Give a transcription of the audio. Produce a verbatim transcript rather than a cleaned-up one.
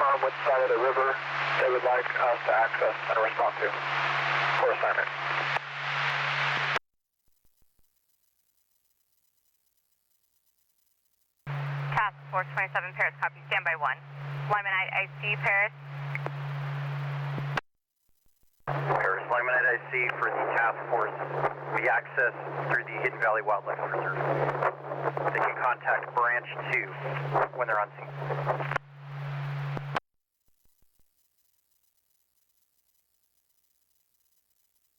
confirm which side of the river they would like us to access and respond to for assignment. Task Force twenty-seven Paris, copy, standby one. Lymanite I C, Paris. Paris, Lymanite I C for the task force. We access through the Hidden Valley Wildlife Reserve. They can contact Branch two when they're on scene.